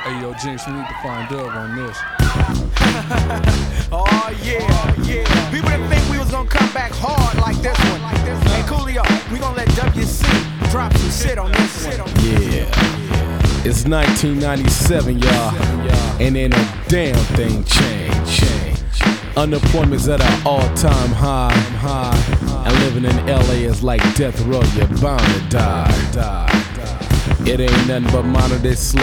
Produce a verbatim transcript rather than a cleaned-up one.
Hey, yo, Jinx, we need to find Dub on this. Oh, yeah, yeah. People didn't think we was gonna come back hard like this one. Hey, Coolio, we gonna let W C drop some shit on this one. Yeah, it's nineteen ninety-seven, y'all, and ain't a damn thing changed. Unemployment's at an all-time high, high, and living in L A is like death row. You're bound to die. It ain't nothing but modern day slavery.